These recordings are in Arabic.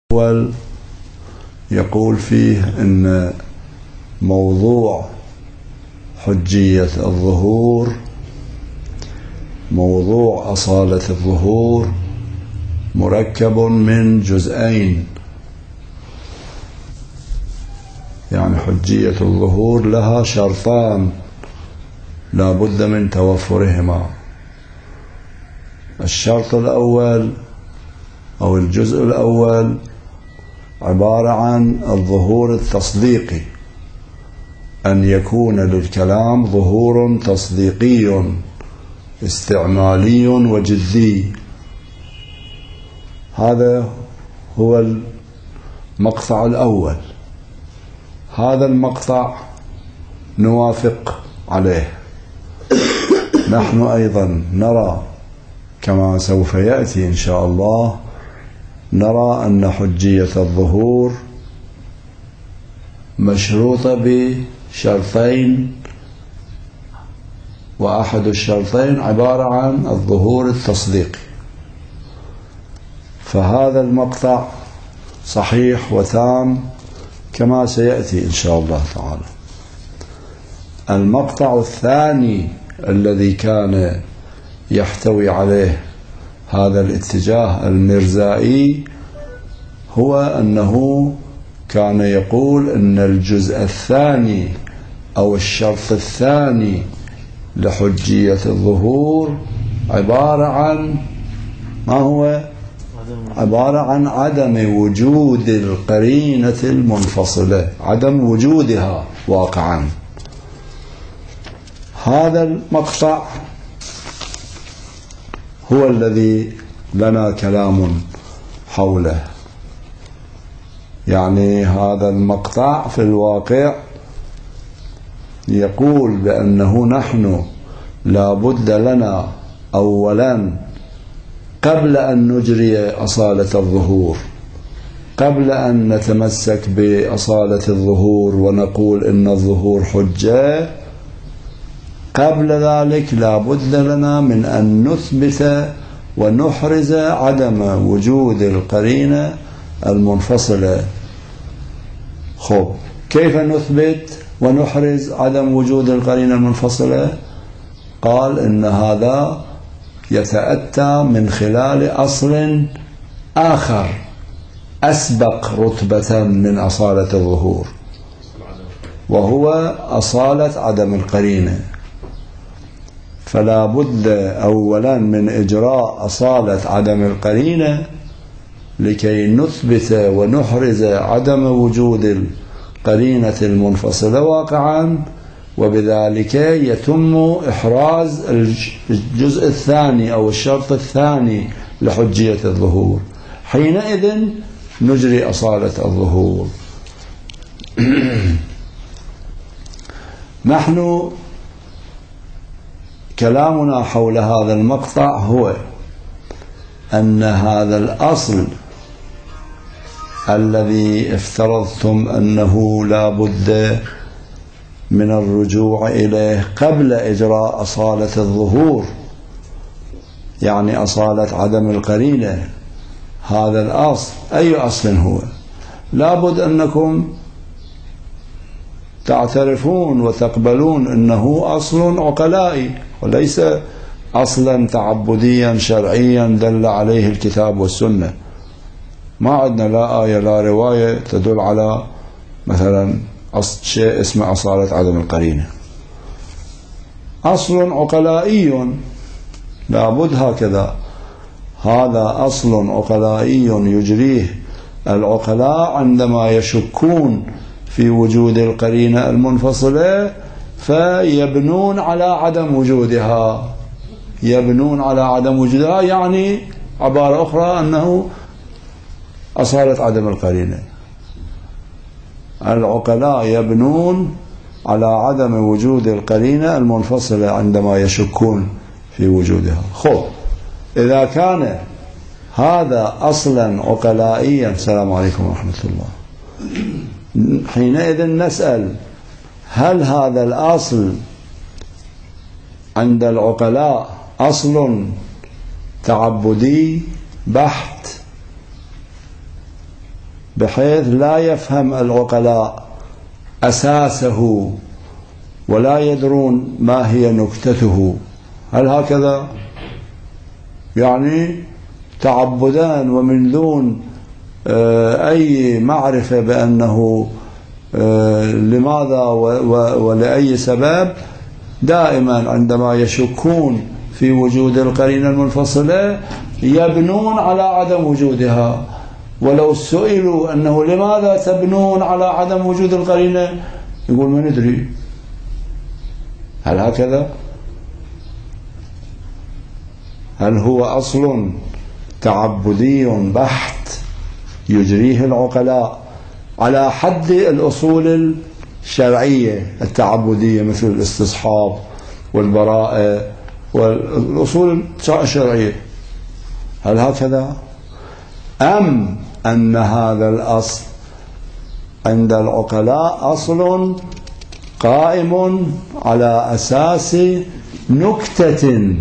الأول يقول فيه إن موضوع حجية الظهور، موضوع أصالة الظهور، مركب من جزئين. يعني حجية الظهور لها شرطان لا بد من توفرهما. الشرط الأول أو الجزء الأول عبارة عن الظهور التصديقي، أن يكون للكلام ظهور تصديقي استعمالي وجدي. هذا هو المقطع الأول. هذا المقطع نوافق عليه. نحن أيضا نرى كما سوف يأتي إن شاء الله، نرى أن حجية الظهور مشروطة بشرطين، وأحد الشرطين عبارة عن الظهور التصديقي. فهذا المقطع صحيح وتام كما سيأتي إن شاء الله تعالى. المقطع الثاني الذي كان يحتوي عليه هذا الاتجاه المرزائي هو أنه كان يقول أن الجزء الثاني أو الشرط الثاني لحجية الظهور عبارة عن ما هو؟ عبارة عن عدم وجود القرينة المنفصلة، عدم وجودها واقعا. هذا المقطع هو الذي لنا كلام حوله. يعني هذا المقطع في الواقع يقول بأنه نحن لا بد لنا أولا قبل أن نجري أصالة الظهور، قبل أن نتمسك بأصالة الظهور ونقول إن الظهور حجة، قبل ذلك لا بد لنا من أن نثبت ونحرز عدم وجود القرينة المنفصلة. خب، كيف نثبت ونحرز عدم وجود القرينة المنفصلة؟ قال إن هذا يتأتى من خلال أصل آخر أسبق رتبة من أصالة الظهور، وهو أصالة عدم القرينة. فلا بد أولا من إجراء أصالة عدم القرينة لكي نثبت ونحرز عدم وجود القرينة المنفصلة واقعا، وبذلك يتم إحراز الجزء الثاني أو الشرط الثاني لحجية الظهور. حينئذ نجري أصالة الظهور. نحن كلامنا حول هذا المقطع هو أن هذا الأصل الذي افترضتم أنه لا بد من الرجوع إليه قبل إجراء أصالة الظهور، يعني أصالة عدم القرينة، هذا الأصل أي أصل هو؟ لا بد أنكم تعترفون وتقبلون أنه أصل عقلائي وليس أصلا تعبديا شرعيا دل عليه الكتاب والسنة. ما عندنا لا آية لا رواية تدل على مثلا شيء اسمه أصالة عدم القرينة. أصل عقلائي لابد هكذا. هذا أصل عقلائي يجريه العقلاء عندما يشكون في وجود القرينة المنفصلة، فيبنون على عدم وجودها. يبنون على عدم وجودها يعني عبارة أخرى أنه أصالة عدم القرينة. العقلاء يبنون على عدم وجود القرينة المنفصلة عندما يشكون في وجودها. خب، إذا كان هذا أصلا عقلائيا، السلام عليكم ورحمة الله، حينئذ نسأل هل هذا الأصل عند العقلاء أصل تعبدي بحت بحيث لا يفهم العقلاء أساسه ولا يدرون ما هي نكتته. هل هكذا؟ يعني تعبدان ومن دون أي معرفة بأنه لماذا ولأي سبب، دائما عندما يشكون في وجود القرينة المنفصلة يبنون على عدم وجودها. ولو سئلوا أنه لماذا تبنون على عدم وجود القرينة، يقول ما ندري. هل هكذا؟ هل هو أصل تعبدي بحت يجريه العقلاء على حد الأصول الشرعية التعبدية مثل الاستصحاب والبراءة والأصول الشرعية؟ هل هكذا؟ أم أن هذا الأصل عند العقلاء أصل قائم على أساس نكتة،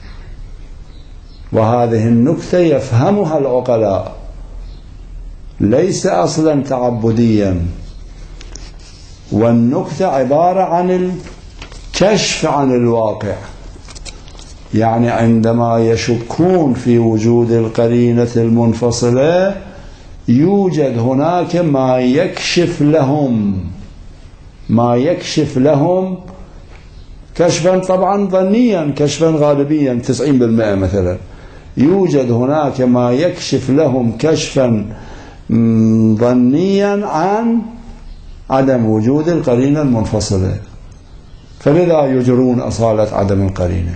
وهذه النكتة يفهمها العقلاء، ليس أصلا تعبديا، والنكتة عبارة عن الكشف عن الواقع. يعني عندما يشكون في وجود القرينة المنفصلة يوجد هناك ما يكشف لهم كشفا طبعا ظنيا، كشفا غالبيا 90% مثلا. يوجد هناك ما يكشف لهم كشفا ظنيا عن عدم وجود القرينة المنفصلة، فلذا يجرون أصالة عدم القرينة.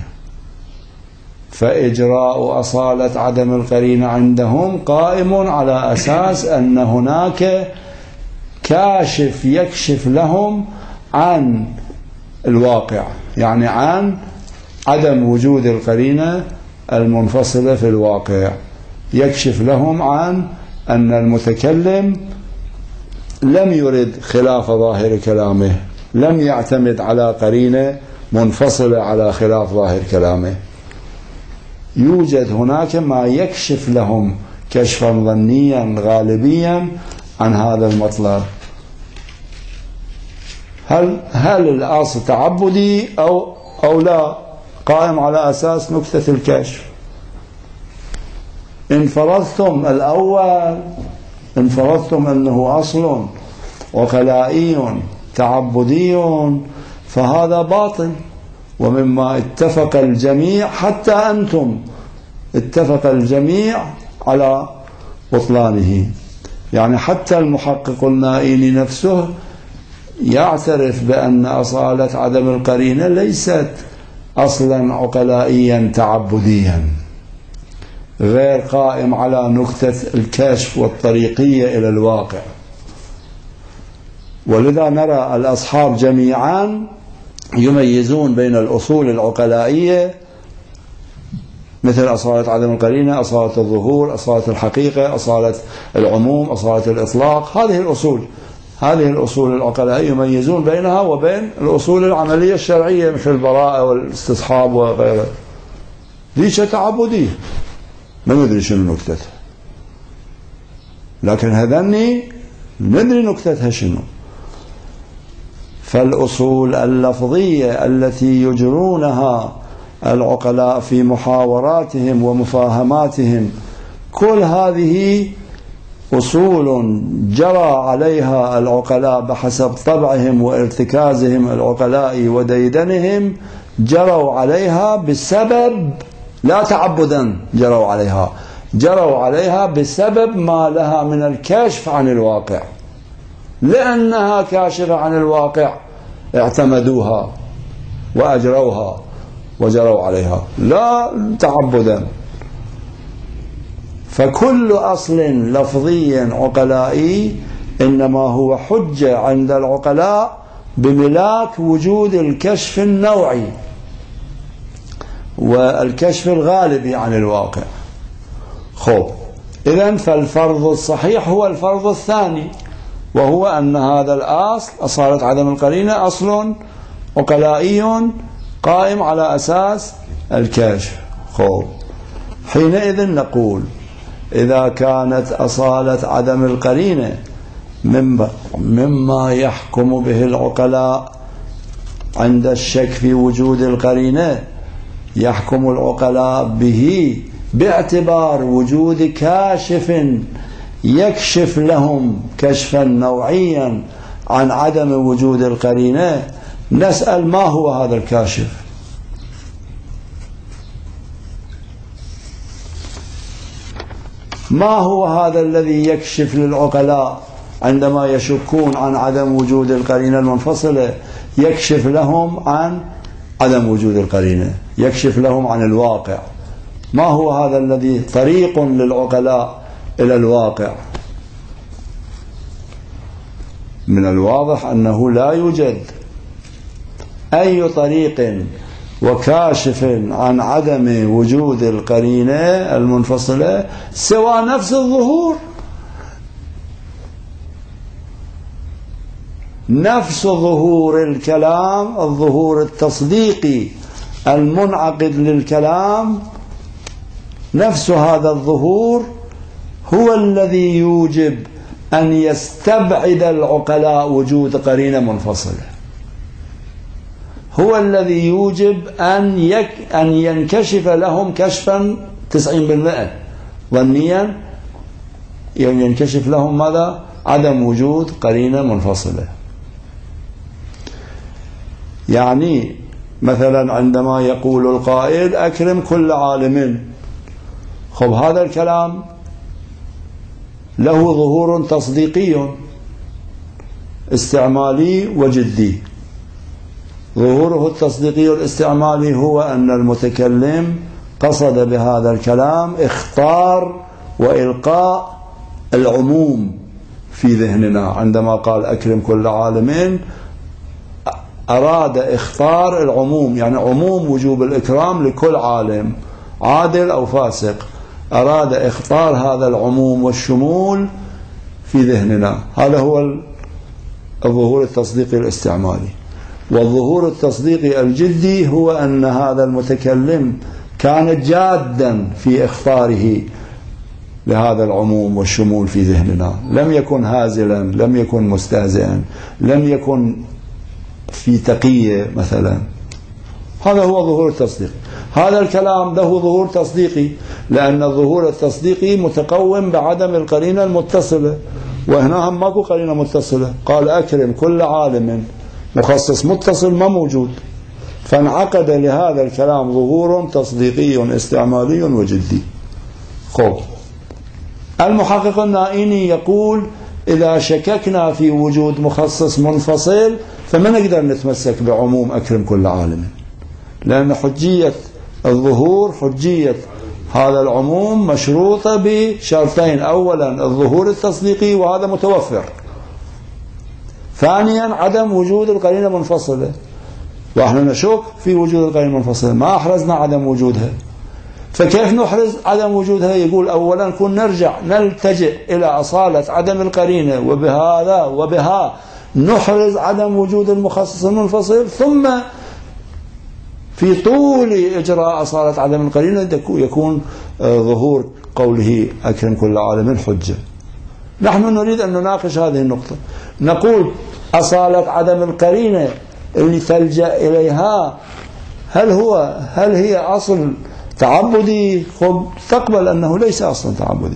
فإجراء أصالة عدم القرينة عندهم قائم على أساس أن هناك كاشف يكشف لهم عن الواقع، يعني عن عدم وجود القرينة المنفصلة في الواقع. يكشف لهم عن أن المتكلم لم يرد خلاف ظاهر كلامه، لم يعتمد على قرينة منفصلة على خلاف ظاهر كلامه. يوجد هناك ما يكشف لهم كشفا ظنيا غالبيا عن هذا المطلب. هل الأصل تعبدي أو لا، قائم على أساس نكتة الكشف؟ إن فرضتم الأول، إن فرضتم أنه أصل عقلائي تعبدي، فهذا باطل، ومما اتفق الجميع حتى أنتم اتفق الجميع على بطلانه. يعني حتى المحقق النائلي نفسه يعترف بأن أصالة عدم القرينة ليست أصلا عقلائيا تعبديا غير قائم على نكتة الكشف والطريقية إلى الواقع. ولذا نرى الأصحاب جميعا يميزون بين الأصول العقلائية مثل أصالة عدم القرينة، أصالة الظهور، أصالة الحقيقة، أصالة العموم، أصالة الإطلاق. هذه الأصول العقلائية يميزون بينها وبين الأصول العملية الشرعية مثل البراءة والاستصحاب وغيرها. ليش تعبدية؟ ما ندري شنو نكتتها، لكن هذني ندري نكتتها شنو. فالأصول اللفظية التي يجرونها العقلاء في محاوراتهم ومفاهماتهم كل هذه أصول جرى عليها العقلاء بحسب طبعهم وارتكازهم العقلائي وديدنهم، جروا عليها بسبب لا تعبدا، جروا عليها بسبب ما لها من الكشف عن الواقع. لأنها كاشفة عن الواقع اعتمدوها وأجروها وجروا عليها لا تعبدا. فكل أصل لفظي عقلائي إنما هو حجة عند العقلاء بملاك وجود الكشف النوعي والكشف الغالبي عن الواقع. إذن فالفرض الصحيح هو الفرض الثاني، وهو أن هذا الأصل أصالة عدم القرينة أصل عقلائي قائم على أساس الكشف. حينئذ نقول إذا كانت أصالة عدم القرينة مما يحكم به العقلاء عند الشك في وجود القرينة، يحكم العقلاء به باعتبار وجود كاشف يكشف لهم كشفا نوعيا عن عدم وجود القرينة، نسأل ما هو هذا الكاشف؟ ما هو هذا الذي يكشف للعقلاء عندما يشكون عن عدم وجود القرينة المنفصلة؟ يكشف لهم عن عدم وجود القرينة، يكشف لهم عن الواقع. ما هو هذا الذي طريق للعقلاء إلى الواقع؟ من الواضح أنه لا يوجد أي طريق وكاشف عن عدم وجود القرينة المنفصلة سوى نفس الظهور، نفس ظهور الكلام، الظهور التصديقي المنعقد للكلام، نفس هذا الظهور هو الذي يوجب أن يستبعد العقلاء وجود قرينة منفصلة، هو الذي يوجب أن ينكشف لهم كشفا 90% ظنيا، ينكشف لهم ماذا؟ عدم وجود قرينة منفصلة. يعني مثلا عندما يقول القائل أكرم كل عالم، خب هذا الكلام له ظهور تصديقي استعمالي وجدي. ظهوره التصديقي الاستعمالي هو أن المتكلم قصد بهذا الكلام اختار وإلقاء العموم في ذهننا، عندما قال أكرم كل عالم أراد اختار العموم، يعني عموم وجوب الإكرام لكل عالم عادل أو فاسق، أراد اختار هذا العموم والشمول في ذهننا. هذا هو الظهور التصديقي الاستعمالي. والظهور التصديقي الجدي هو أن هذا المتكلم كان جادا في اختاره لهذا العموم والشمول في ذهننا، لم يكن هازلا، لم يكن مستهزئا، لم يكن في تقية مثلا. هذا هو ظهور التصديق. هذا الكلام له ظهور تصديقي لأن الظهور التصديقي متقوم بعدم القرينة المتصلة، وهنا هم ماكو قرينة متصلة. قال أكرم كل عالم، مخصص متصل ما موجود، فانعقد لهذا الكلام ظهور تصديقي استعمالي وجدي. خب المحقق النائيني يقول إذا شككنا في وجود مخصص منفصل فما نقدر نتمسك بعموم أكرم كل عالم، لأن حجية الظهور، حجية هذا العموم مشروطة بشرطين: أولا الظهور التصديقي وهذا متوفر، ثانيا عدم وجود القرينة منفصلة، وإحنا نشك في وجود القرينة المنفصلة، ما أحرزنا عدم وجودها. فكيف نحرز عدم وجودها؟ يقول أولا كن نرجع نلتجئ إلى أصالة عدم القرينة، وبها نحرز عدم وجود المخصص المنفصل، ثم في طول إجراء أصالة عدم القرينة يكون ظهور قوله أكرم كل عالم حجة. نحن نريد أن نناقش هذه النقطة، نقول أصالة عدم القرينة اللي تلجأ إليها هل هي أصل تعبدي؟ خب تقبل أنه ليس أصلا تعبدي،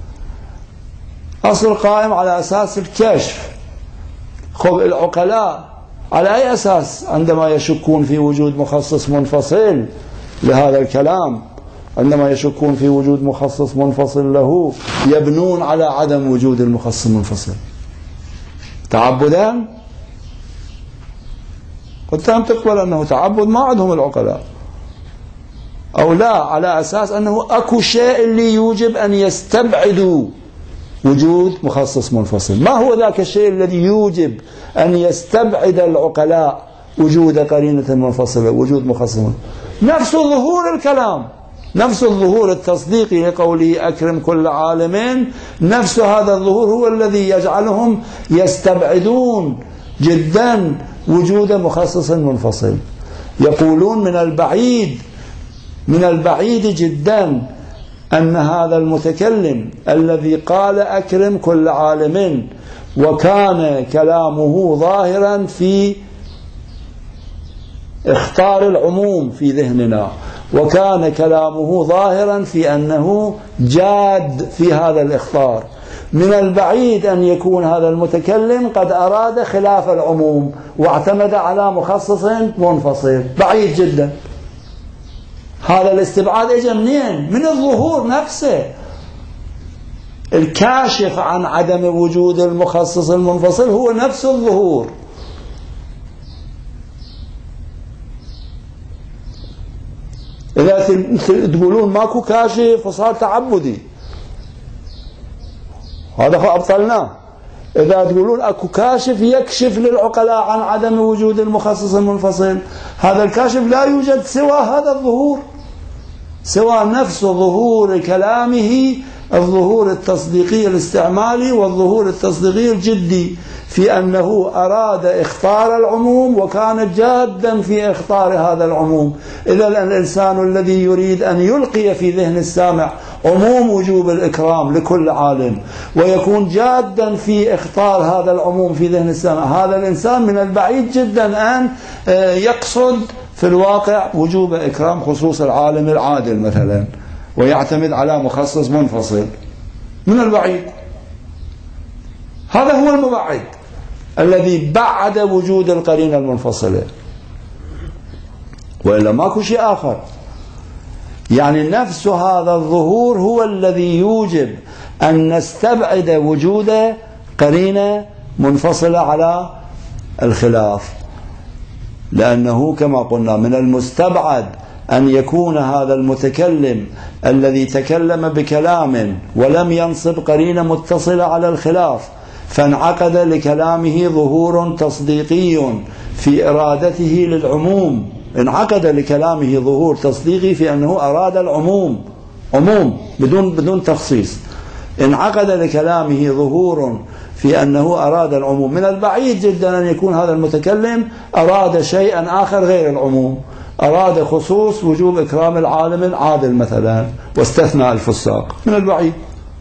أصل قائم على أساس الكشف. خب العقلاء على أي أساس عندما يشكون في وجود مخصص منفصل لهذا الكلام، عندما يشكون في وجود مخصص منفصل له، يبنون على عدم وجود المخصص المنفصل تعبدا؟ قلت أنت تقبل أنه تعبد؟ ما عندهم العقلاء، أو لا، على أساس أنه أكو شيء اللي يوجب أن يستبعدوا وجود مخصص منفصل. ما هو ذاك الشيء الذي يوجب أن يستبعد العقلاء وجود قرينة منفصلة، وجود مخصص منفصل؟ نفس ظهور الكلام، نفس الظهور التصديقي لقوله أكرم كل عالم، نفس هذا الظهور هو الذي يجعلهم يستبعدون جدا وجود مخصص منفصل. يقولون من البعيد جدا أن هذا المتكلم الذي قال أكرم كل عالم وكان كلامه ظاهرا في اختار العموم في ذهننا، وكان كلامه ظاهرا في أنه جاد في هذا الاختار، من البعيد أن يكون هذا المتكلم قد أراد خلاف العموم واعتمد على مخصص منفصل، بعيد جدا. هذا الاستبعاد اجى منين؟ من الظهور نفسه. الكاشف عن عدم وجود المخصص المنفصل هو نفس الظهور. إذا تقولون ماكو كاشف وصار تعبدي، هذا هو أبطلناه. إذا تقولون أكو كاشف يكشف للعقلاء عن عدم وجود المخصص المنفصل، هذا الكاشف لا يوجد سوى هذا الظهور، سوى نفس ظهور كلامه، الظهور التصديقي الاستعمالي والظهور التصديقي الجدي، في أنه أراد اختار العموم وكان جادا في اختار هذا العموم. إذا الإنسان الذي يريد أن يلقي في ذهن السامع عموم وجوب الإكرام لكل عالم ويكون جادا في اختار هذا العموم في ذهن السامع، هذا الإنسان من البعيد جدا أن يقصد في الواقع وجوب إكرام خصوص العالم العادل مثلا ويعتمد على مخصص منفصل، من البعيد. هذا هو المبعد الذي بعد وجود القرينة المنفصلة، وإلا ماكو شيء آخر. يعني نفس هذا الظهور هو الذي يوجب أن نستبعد وجود قرينة منفصلة على الخلاف، لأنه كما قلنا من المستبعد أن يكون هذا المتكلم الذي تكلم بكلام ولم ينصب قرينة متصلة على الخلاف فانعقد لكلامه ظهور تصديقي في إرادته للعموم، انعقد لكلامه ظهور تصديقي في أنه أراد العموم، عموم بدون تخصيص، انعقد لكلامه ظهور في أنه أراد العموم. من البعيد جدا أن يكون هذا المتكلم أراد شيئا آخر غير العموم، أراد خصوص وجوب إكرام العالم العادل مثلا واستثنى الفساق، من البعيد.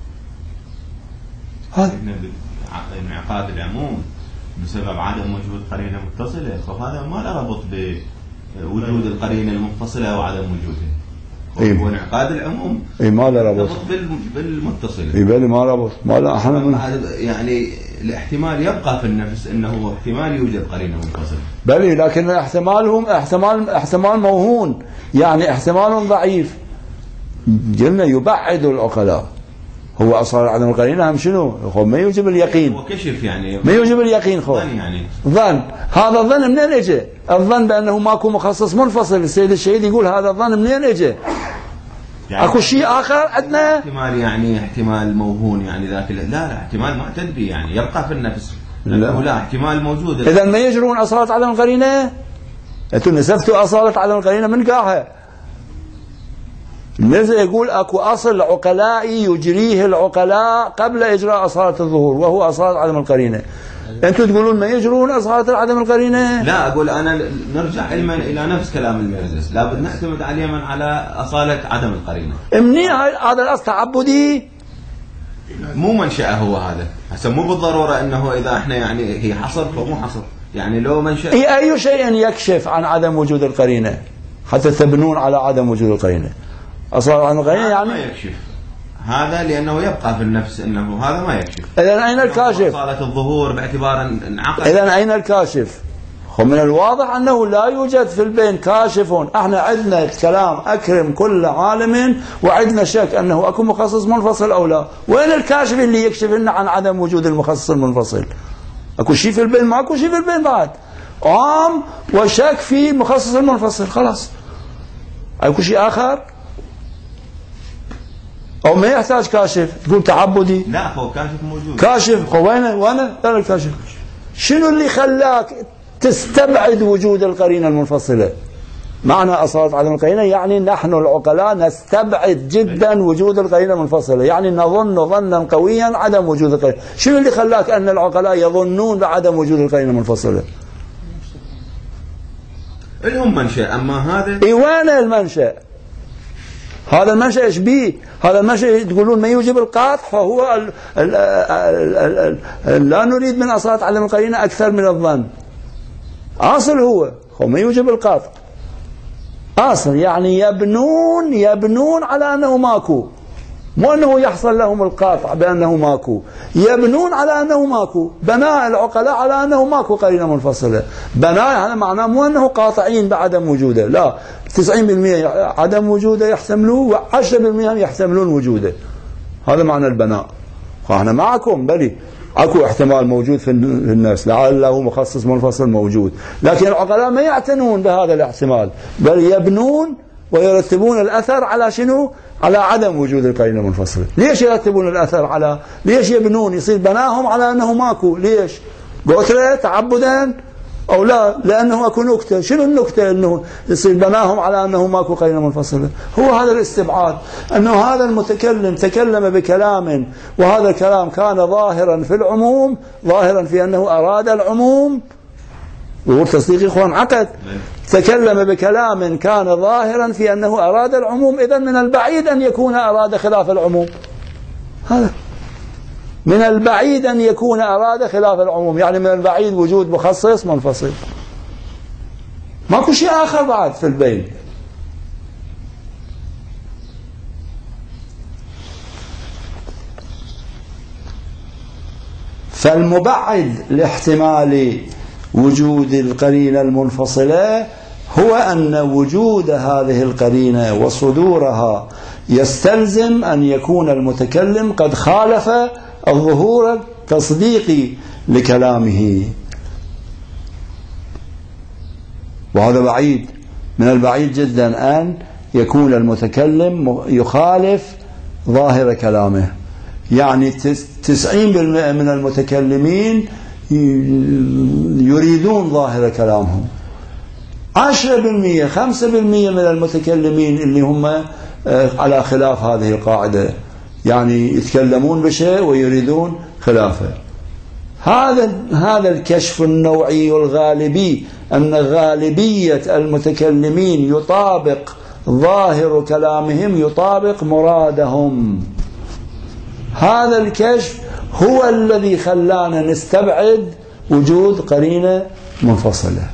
هذا انعقاد العموم بسبب عدم وجود قرينة متصلة، فهذا ما له ربط بوجود القرينة المنفصلة أو عدم وجودها. هو انعقاد العموم ما له ربط بالمتصلة. بالي ما ربط، ما له احنا يعني الاحتمال يبقى في النفس انه احتمال يوجد قرينة منفصلة. بلي، لكن احتمالهم احتمال موهون، يعني احتمال ضعيف. قلنا يبعد العقلاء، هو أصلا عدم القرينة هم شنو؟ هو ما يوجب اليقين، هو كشف يعني ما يوجب اليقين، ظن يعني ظن. هذا الظن منين اجى؟ الظن بأنه ماكو مخصص منفصل. السيد الشهيد يقول هذا الظن منين اجى؟ يعني اكو شيء آخر عندنا؟ احتمال يعني احتمال موهون يعني ذاك لا احتمال معتد به يعني يبقى في النفس، لا احتمال موجود. إذا ما يجرون أصالة عدم القرينة؟ أنتم نسبتوا أصالة عدم القرينة من قاعها. النزل يقول أكو أصل عقلائي يجريه العقلاء قبل إجراء أصالة الظهور وهو أصالة عدم القرينة. أنتم تقولون ما يجرون أصالة عدم القرينة؟ لا، أقول أنا نرجع علما إلى نفس كلام الميرزس، لابد نعتمد علما على أصالة عدم القرينة. منين هذا الأصل تعبدي؟ مو منشأه هو هذا، هسه مو بالضرورة أنه إذا إحنا يعني هي حصر فمو حصر، يعني لو منشأ أي شيء يكشف عن عدم وجود القرينة حتى تبنون على عدم وجود القرينة. أصلا عن القرينة يعني ما يكشف هذا، لأنه يبقى في النفس أنه هذا ما يكشف. إذن أين الكاشف؟ صالة الظهور باعتبار انعقد. إذن أين الكاشف؟ من الواضح أنه لا يوجد في البين كاشف. احنا عندنا كلام أكرم كل عالم وعندنا شك أنه أكو مخصص منفصل أو لا. وين الكاشف اللي يكشف لنا عن عدم وجود المخصص المنفصل؟ أكو شيء في البين؟ ما أكو شيء في البين بعد، عام وشك في المخصص المنفصل، خلاص. أكو شيء آخر؟ أو ما يحتاج كاشف؟ تقول تعبدي؟ لا، هو كاشف موجود. كاشف وين الكاشف؟ شنو اللي خلاك تستبعد وجود القرينة المنفصلة؟ معنى أصالة عدم القرينة يعني نحن العقلاء نستبعد جدا وجود القرينة المنفصلة، يعني نظن ظنا قويا عدم وجود القرينة. شنو اللي خلاك أن العقلاء يظنون بعدم وجود القرينة المنفصلة؟ لهم منشأ، أما هذا وين المنشأ؟ هذا المنشأ إيش بيه؟ هذا المنشأ تقولون ما يوجب القطع، فهو لا نريد من أصالة عدم القرينة أكثر من الظن. أصل هو ما يوجب القطع، أصل يعني يبنون على أنه ماكو، مو أنه يحصل لهم القاطع بأنه ماكو، يبنون على أنه ماكو. بناء العقلاء على أنه ماكو قرينة منفصلة. بناء هذا معناه مو أنه قاطعين بعدم وجوده، لا، 90% عدم وجوده يحتملوه و10% يحتملون وجوده. هذا معنى البناء. فاحنا معكم، بلي اكو احتمال موجود في الناس لعله مخصص منفصل موجود، لكن العقلاء ما يعتنون بهذا الاحتمال، بل يبنون ويرتبون الأثر على شنو؟ على عدم وجود القرينة المنفصلة. ليش يرتبون الأثر على، ليش يبنون؟ يصير بناهم على أنه ماكو. ليش؟ قتلة تعبدا أو لا؟ لأنه أكو نكتة. شنو النكتة؟ أنه يصير بناهم على أنه ماكو قرينة منفصلة. هو هذا الاستبعاد، أنه هذا المتكلم تكلم بكلام وهذا الكلام كان ظاهرا في العموم، ظاهرا في أنه أراد العموم. ظهور تصديقي إخوان عقد، تكلم بكلام كان ظاهرا في أنه أراد العموم، إذن من البعيد أن يكون أراد خلاف العموم. هذا من البعيد أن يكون أراد خلاف العموم، يعني من البعيد وجود مخصص منفصل، ماكو شيء آخر بعد في البين. فالمبعد لاحتمال وجود القرينة المنفصلة هو أن وجود هذه القرينة وصدورها يستلزم أن يكون المتكلم قد خالف الظهور التصديقي لكلامه، وهذا بعيد، من البعيد جدا أن يكون المتكلم يخالف ظاهر كلامه. يعني 90% من المتكلمين يريدون ظاهر كلامهم، 10% 5% من المتكلمين اللي هم على خلاف هذه القاعدة، يعني يتكلمون بشيء ويريدون خلافه. هذا الكشف النوعي الغالبي، أن غالبية المتكلمين يطابق ظاهر كلامهم يطابق مرادهم. هذا الكشف هو الذي خلانا نستبعد وجود قرينة منفصلة،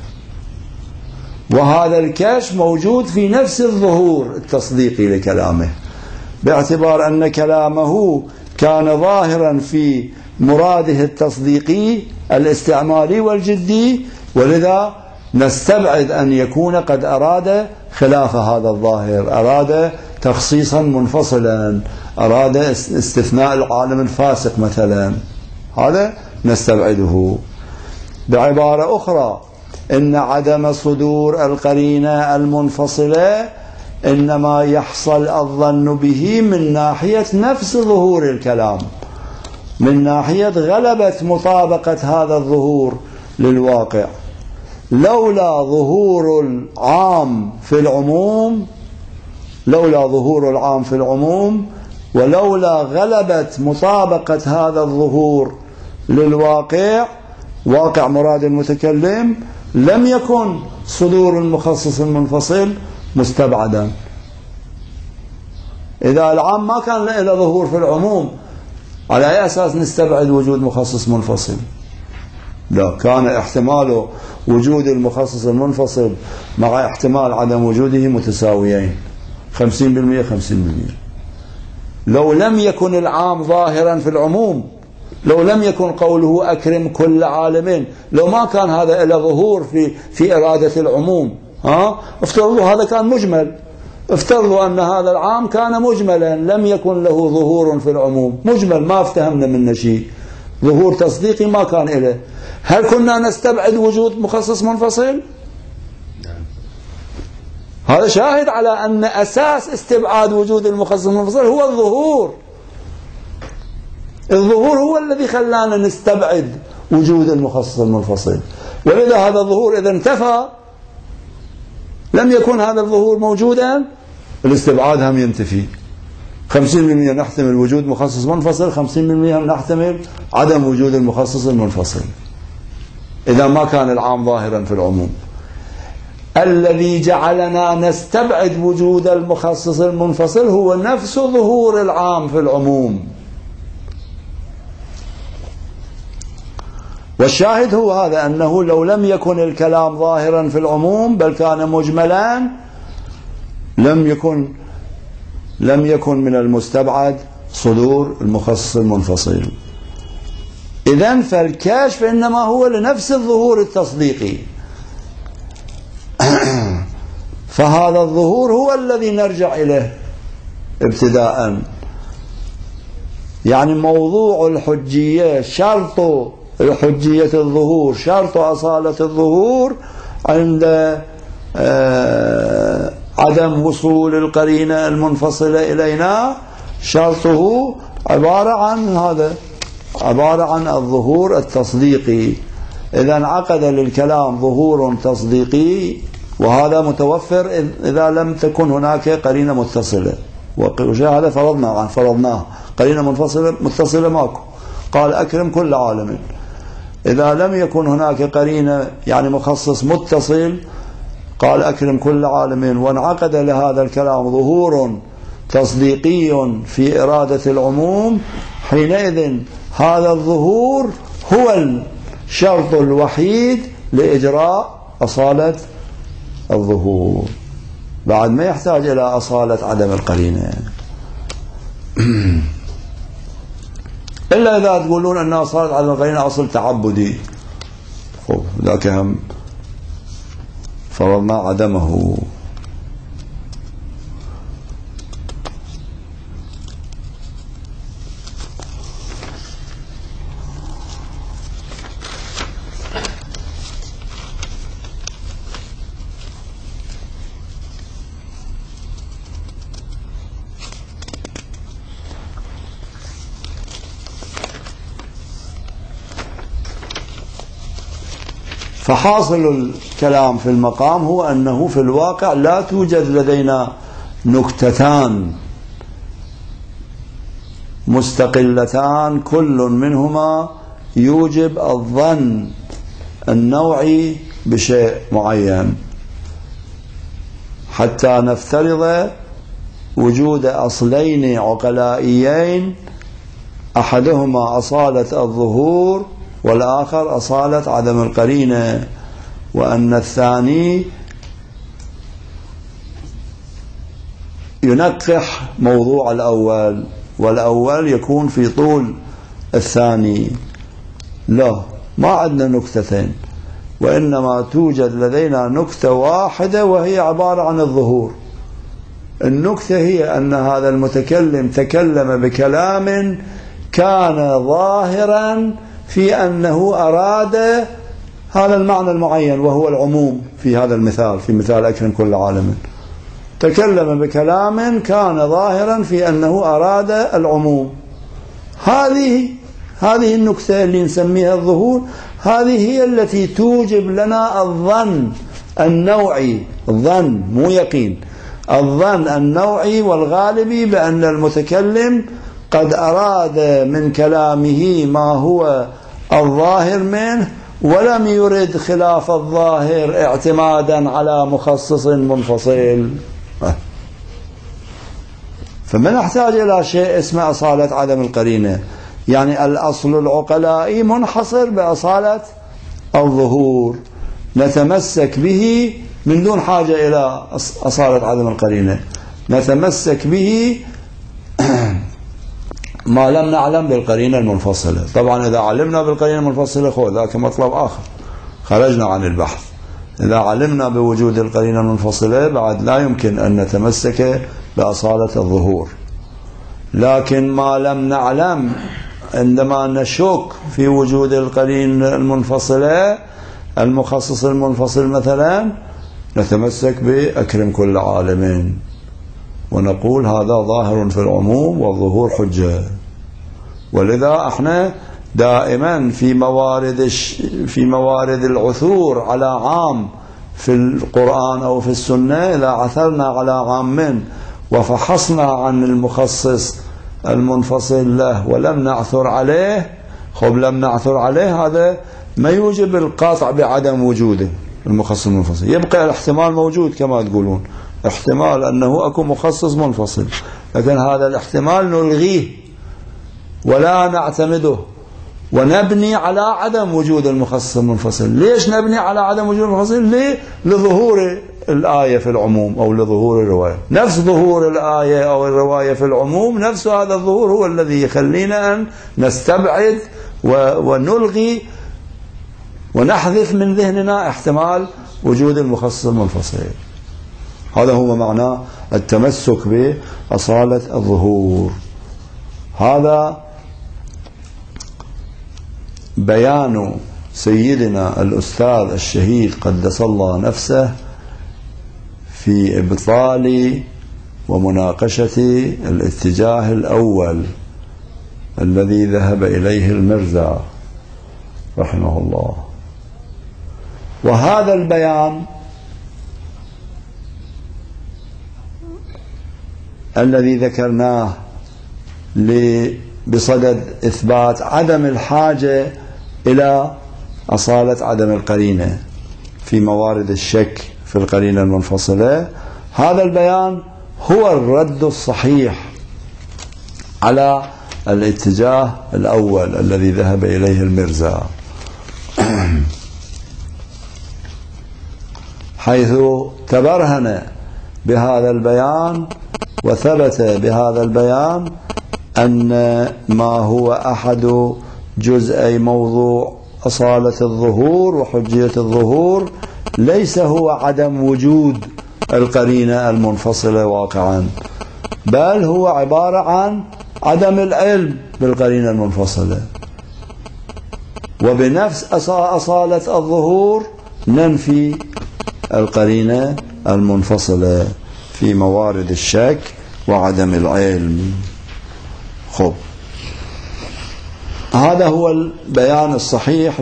وهذا الكشف موجود في نفس الظهور التصديقي لكلامه، باعتبار أن كلامه كان ظاهرا في مراده التصديقي الاستعمالي والجدي، ولذا نستبعد أن يكون قد أراد خلاف هذا الظاهر، أراد تخصيصا منفصلا، أراد استثناء العالم الفاسق مثلا، هذا نستبعده. بعبارة أخرى، إن عدم صدور القرينة المنفصلة إنما يحصل الظن به من ناحية نفس ظهور الكلام، من ناحية غلبة مطابقة هذا الظهور للواقع. لولا ظهور العام في العموم، لولا ظهور العام في العموم ولولا غلبة مطابقة هذا الظهور للواقع، واقع مراد المتكلم، لم يكن صدور المخصص المنفصل مستبعدا. إذا العام ما كان له ظهور في العموم، على أي أساس نستبعد وجود مخصص منفصل؟ لا، كان احتمال وجود المخصص المنفصل مع احتمال عدم وجوده متساويين، 50% 50%. لو لم يكن العام ظاهرا في العموم، لو لم يكن قوله أكرم كل عالم، لو ما كان هذا له ظهور في إرادة العموم، افترضوا هذا كان مجمل، افترضوا أن هذا العام كان مجملا، لم يكن له ظهور في العموم، مجمل ما افتهمنا منه شيء، ظهور تصديقي ما كان له، هل كنا نستبعد وجود مخصص منفصل؟ هذا شاهد على أن أساس استبعاد وجود المخصص المنفصل هو الظهور. الظهور هو الذي خلانا نستبعد وجود المخصص المنفصل، ولذا هذا الظهور إذا انتفى، لم يكن هذا الظهور موجودا، الاستبعاد هم ينتفي. 50% نحتمل وجود مخصص منفصل، 50% نحتمل عدم وجود المخصص المنفصل إذا ما كان العام ظاهرا في العموم. الذي جعلنا نستبعد وجود المخصص المنفصل هو نفس ظهور العام في العموم. والشاهد هو هذا، أنه لو لم يكن الكلام ظاهرا في العموم بل كان مجملا لم يكن من المستبعد صدور المخصص المنفصل. إذن فالكشف إنما هو لنفس الظهور التصديقي، فهذا الظهور هو الذي نرجع إليه ابتداء. يعني موضوع الحجية، شرط الحجية الظهور، شرط أصالة الظهور عند عدم وصول القرينة المنفصلة إلينا، شرطه عبارة عن هذا، عبارة عن الظهور التصديقي. إذا انعقد للكلام ظهور تصديقي، وهذا متوفر إذا لم تكن هناك قرينة متصلة. وهذا فرضناه قرينة متصلة ماكو. قال أكرم كل عالم. إذا لم يكن هناك قرينة يعني مخصص متصل، قال أكرم كل عالم، وانعقد لهذا الكلام ظهور تصديقي في إرادة العموم، حينئذ هذا الظهور هو الشرط الوحيد لإجراء أصالة الظهور، بعد ما يحتاج إلى أصالة عدم القرينة. إلا إذا تقولون أن أصالة عدم القرينة أصل تعبدي، ذاك هم فرضنا عدمه. فحاصل الكلام في المقام هو أنه في الواقع لا توجد لدينا نكتتان مستقلتان كل منهما يوجب الظن النوعي بشيء معين، حتى نفترض وجود أصلين عقلائيين، أحدهما أصالة الظهور والآخر أصالة عدم القرينة، وأن الثاني ينقح موضوع الأول، والأول يكون في طول الثاني. لا، ما عندنا نكتتين، وإنما توجد لدينا نكتة واحدة وهي عبارة عن الظهور. النكتة هي أن هذا المتكلم تكلم بكلام كان ظاهرا في أنه أراد هذا المعنى المعين وهو العموم. في هذا المثال، في مثال أكرم كل عالم، تكلم بكلام كان ظاهرا في أنه أراد العموم. هذه النكتة اللي نسميها الظهور، هذه هي التي توجب لنا الظن النوعي، الظن مو يقين، الظن النوعي والغالبي بأن المتكلم قد أراد من كلامه ما هو الظاهر منه، ولم يرد خلاف الظاهر اعتمادا على مخصص منفصل. فما نحتاج إلى شيء اسمه أصالة عدم القرينة، يعني الأصل العقلائي منحصر بأصالة الظهور، نتمسك به من دون حاجة إلى أصالة عدم القرينة، نتمسك به ما لم نعلم بالقرينة المنفصلة. طبعا إذا علمنا بالقرينة المنفصلة ذاك مطلب آخر، خرجنا عن البحث. إذا علمنا بوجود القرينة المنفصلة بعد لا يمكن أن نتمسك بأصالة الظهور. لكن ما لم نعلم، عندما نشك في وجود القرينة المنفصلة، المخصص المنفصل مثلا، نتمسك بأكرم كل عالم ونقول هذا ظاهر في العموم والظهور حجة. ولذا احنا دائما في موارد العثور على عام في القرآن أو في السنة، إذا عثرنا على عام وفحصنا عن المخصص المنفصل له ولم نعثر عليه، لم نعثر عليه، هذا ما يوجب القاطع بعدم وجوده، المخصص المنفصل. يبقى الاحتمال موجود كما تقولون، احتمال أنه أكو مخصص منفصل، لكن هذا الاحتمال نلغيه ولا نعتمده ونبني على عدم وجود المخصص المنفصل. ليش نبني على عدم وجود المنفصل؟ ليه؟ لظهور الآية في العموم أو لظهور الرواية. نفس ظهور الآية أو الرواية في العموم، نفس هذا الظهور هو الذي يخلينا أن نستبعد ونلغي ونحذف من ذهننا احتمال وجود المخصص المنفصل. هذا هو معنى التمسك بأصالة الظهور. هذا بيان سيدنا الأستاذ الشهيد قدس الله نفسه في إبطال ومناقشة الاتجاه الأول الذي ذهب إليه المرزا رحمه الله. وهذا البيان الذي ذكرناه بصدد إثبات عدم الحاجة إلى أصالة عدم القرينة في موارد الشك في القرينة المنفصلة، هذا البيان هو الرد الصحيح على الاتجاه الأول الذي ذهب إليه المرزا، حيث تبرهن بهذا البيان وثبت بهذا البيان أن ما هو أحد جزئي موضوع أصالة الظهور وحجية الظهور ليس هو عدم وجود القرينة المنفصلة واقعا، بل هو عبارة عن عدم العلم بالقرينة المنفصلة. وبنفس أصالة الظهور ننفي القرينة المنفصلة في موارد الشك وعدم العلم. خب، هذا هو البيان الصحيح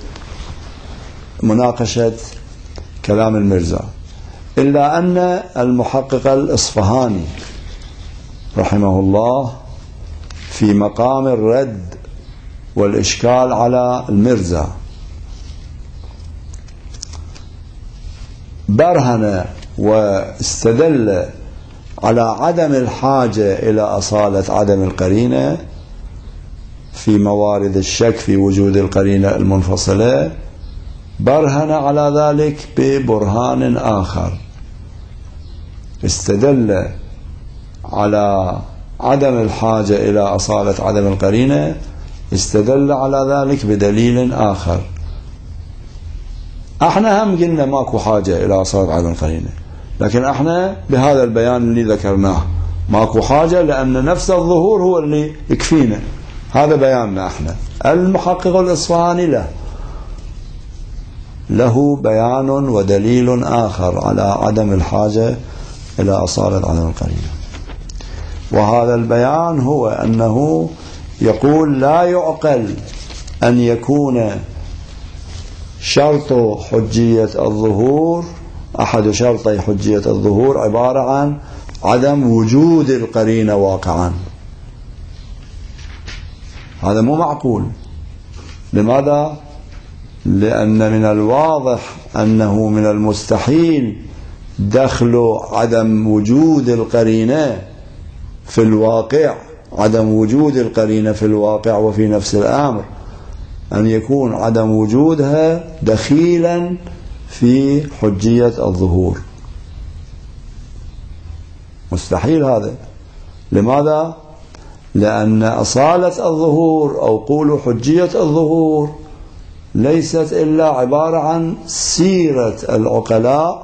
لمناقشة كلام المرزا. إلا أن المحقق الإصفهاني رحمه الله في مقام الرد والإشكال على المرزا برهن واستدل على عدم الحاجة إلى أصالة عدم القرينة في موارد الشك في وجود القرينة المنفصلة. برهن على ذلك ببرهان آخر، استدل على عدم الحاجة إلى أصالة عدم القرينة، استدل على ذلك بدليل آخر. احنا هم قلنا ماكو حاجة إلى أصالة عدم القرينة، لكن احنا بهذا البيان اللي ذكرناه ماكو حاجة، لأن نفس الظهور هو اللي يكفينا. هذا بياننا احنا. المحقق الإصفهاني له بيان ودليل آخر على عدم الحاجة إلى أصالة عدم القرينة، وهذا البيان هو أنه يقول لا يعقل أن يكون شرط حجية الظهور، أحد شرطي حجية الظهور عبارة عن عدم وجود القرينة واقعا. هذا مو معقول. لماذا؟ لأن من الواضح أنه من المستحيل دخل عدم وجود القرينة في الواقع، عدم وجود القرينة في الواقع وفي نفس الأمر أن يكون عدم وجودها دخيلا في حجية الظهور. مستحيل هذا. لماذا؟ لأن أصالة الظهور أو قول حجية الظهور ليست إلا عبارة عن سيرة العقلاء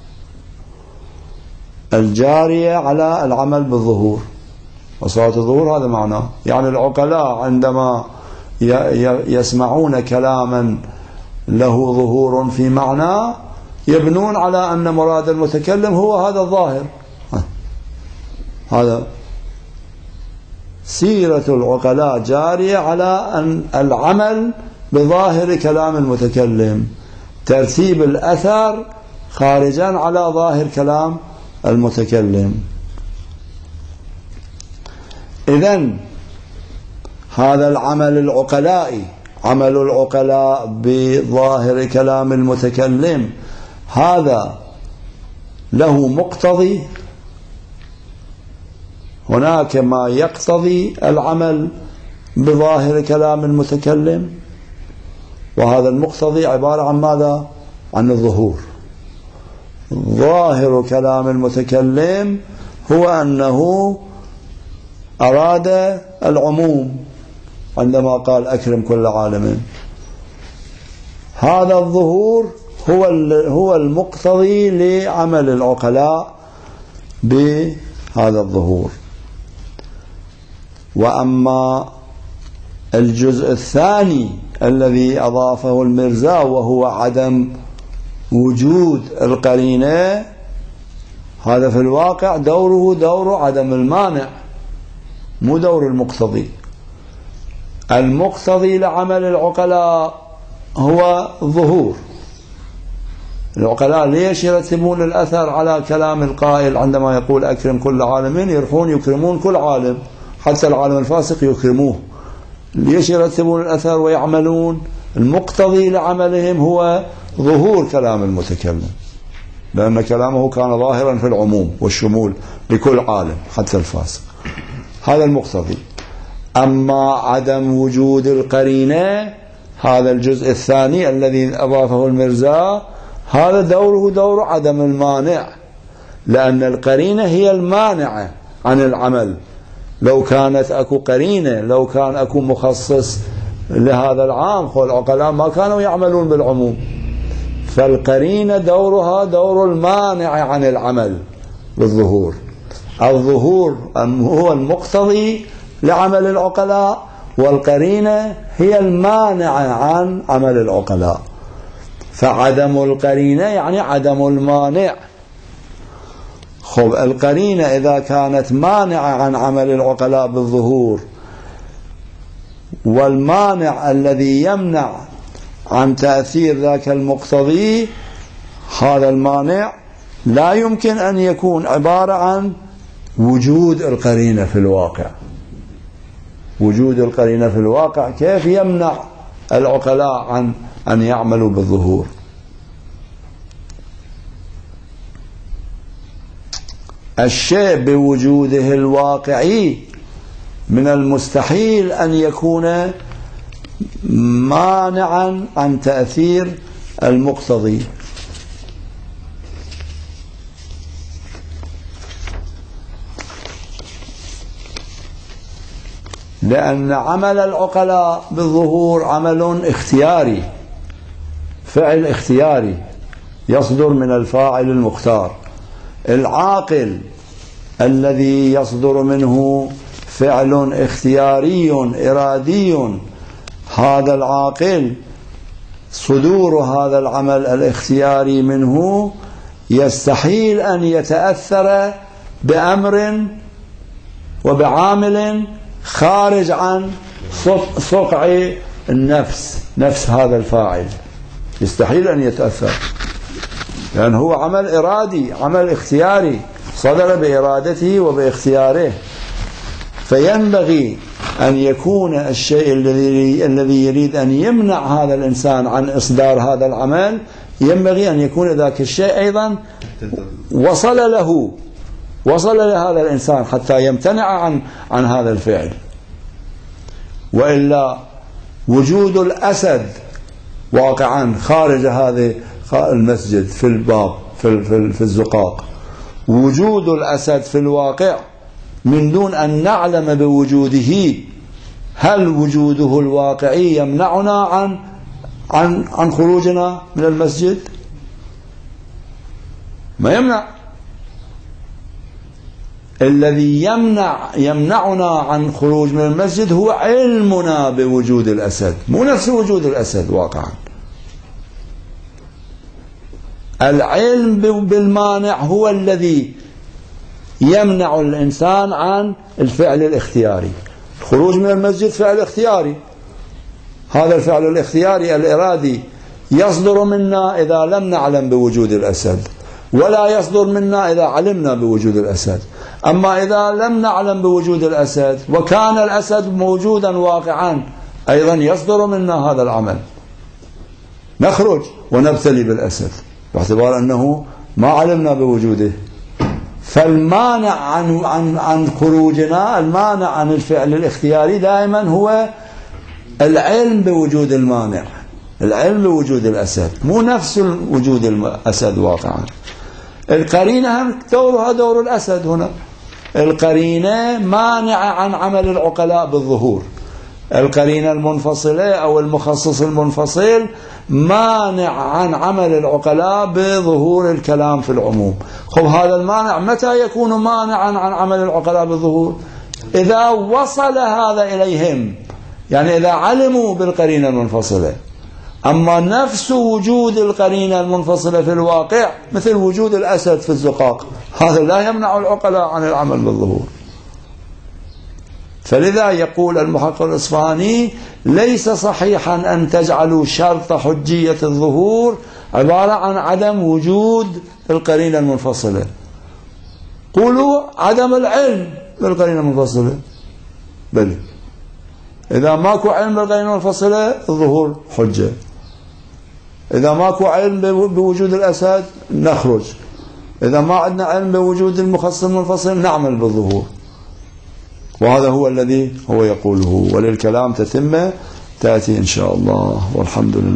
الجارية على العمل بالظهور. أصالة الظهور هذا معناه، يعني العقلاء عندما يسمعون كلاما له ظهور في معناه يبنون على أن مراد المتكلم هو هذا الظاهر. هذا سيرة العقلاء جارية على أن العمل بظاهر كلام المتكلم، ترتيب الأثر خارجا على ظاهر كلام المتكلم. إذن هذا العمل العقلائي عمل العقلاء بظاهر كلام المتكلم هذا له مقتضي؟ هناك ما يقتضي العمل بظاهر كلام المتكلم، وهذا المقتضي عبارة عن ماذا؟ عن الظهور. ظاهر كلام المتكلم هو أنه أراد العموم عندما قال أكرم كل عالم. هذا الظهور هو المقتضي لعمل العقلاء بهذا الظهور. وأما الجزء الثاني الذي أضافه المرزا وهو عدم وجود القرينة، هذا في الواقع دوره دور عدم المانع، مو دور المقتضي. المقتضي لعمل العقلاء هو الظهور. العقلاء ليش يرتبون الأثر على كلام القائل عندما يقول أكرم كل عالم؟ يكرمون كل عالم، حتى العالم الفاسق يكرموه. ليش يرتبون الأثر ويعملون؟ المقتضي لعملهم هو ظهور كلام المتكلم، لأن كلامه كان ظاهرا في العموم والشمول لكل عالم حتى الفاسق. هذا المقتضي. أما عدم وجود القرينة، هذا الجزء الثاني الذي أضافه المرزا، هذا دوره دور عدم المانع، لأن القرينة هي المانعة عن العمل. لو كانت أكو قرينة، لو كان أكو مخصص لهذا العام، العقلاء ما كانوا يعملون بالعموم. فالقرينة دورها دور المانع عن العمل بالظهور. الظهور هو المقتضي لعمل العقلاء، والقرينة هي المانعة عن عمل العقلاء. فعدم القرينة يعني عدم المانع. القرينة إذا كانت مانعة عن عمل العقلاء بالظهور، والمانع الذي يمنع عن تأثير ذاك المقتضي، هذا المانع لا يمكن أن يكون عبارة عن وجود القرينة في الواقع. وجود القرينة في الواقع كيف يمنع العقلاء عن أن يعملوا بالظهور؟ الشيء بوجوده الواقعي من المستحيل أن يكون مانعا عن تأثير المقتضي. لأن عمل العقلاء بالظهور عمل اختياري، فعل اختياري يصدر من الفاعل المختار. العاقل الذي يصدر منه فعل اختياري إرادي، هذا العاقل صدور هذا العمل الاختياري منه يستحيل أن يتأثر بأمر وبعامل خارج عن صقع النفس، نفس هذا الفاعل يستحيل أن يتأثر، لأنه هو عمل إرادي، عمل اختياري صدر بإرادته وباختياره. فينبغي أن يكون الشيء الذي يريد أن يمنع هذا الإنسان عن إصدار هذا العمل، ينبغي أن يكون ذاك الشيء أيضا وصل لهذا الإنسان حتى يمتنع عن هذا الفعل. وإلا وجود الأسد واقعا خارج هذا المسجد في الباب في الزقاق، وجود الأسد في الواقع من دون أن نعلم بوجوده، هل وجوده الواقعي يمنعنا عن خروجنا من المسجد؟ ما يمنع. الذي يمنعنا عن خروج من المسجد هو علمنا بوجود الأسد، مو نفس وجود الأسد واقعا. العلم بالمانع هو الذي يمنع الإنسان عن الفعل الاختياري. الخروج من المسجد فعل اختياري، هذا الفعل الاختياري الإرادي يصدر منا إذا لم نعلم بوجود الأسد، ولا يصدر منا إذا علمنا بوجود الأسد. أما إذا لم نعلم بوجود الأسد وكان الأسد موجودا واقعا أيضا يصدر منا هذا العمل، نخرج ونبتلي بالأسد باعتبار أنه ما علمنا بوجوده. فالمانع عن خروجنا، المانع عن الفعل الاختياري دائما هو العلم بوجود المانع، العلم بوجود الأسد، مو نفس وجود الأسد واقعا. القرينة هم دورها دور الأسد هنا، القرينة مانعة عن عمل العقلاء بالظهور، القرينة المنفصلة أو المخصص المنفصل مانع عن عمل العقلاء بظهور الكلام في العموم. خب هذا المانع متى يكون مانعا عن عمل العقلاء بالظهور؟ إذا وصل هذا إليهم، يعني إذا علموا بالقرينة المنفصلة. أما نفس وجود القرينة المنفصلة في الواقع مثل وجود الأسد في الزقاق، هذا لا يمنع العقلاء عن العمل بالظهور. فلذا يقول المحقق الإصفهاني: ليس صحيحا أن تجعلوا شرط حجية الظهور عبارة عن عدم وجود القرينة المنفصلة، قولوا عدم العلم بالقرينة المنفصلة. بل إذا ماكو علم بالقرينة المنفصلة الظهور حجة، إذا ماكو علم بوجود الأسد نخرج، إذا ما عندنا علم بوجود المخصص المنفصل نعمل بالظهور. وهذا هو الذي هو يقوله، وللكلام تتمة تأتي إن شاء الله، والحمد لله.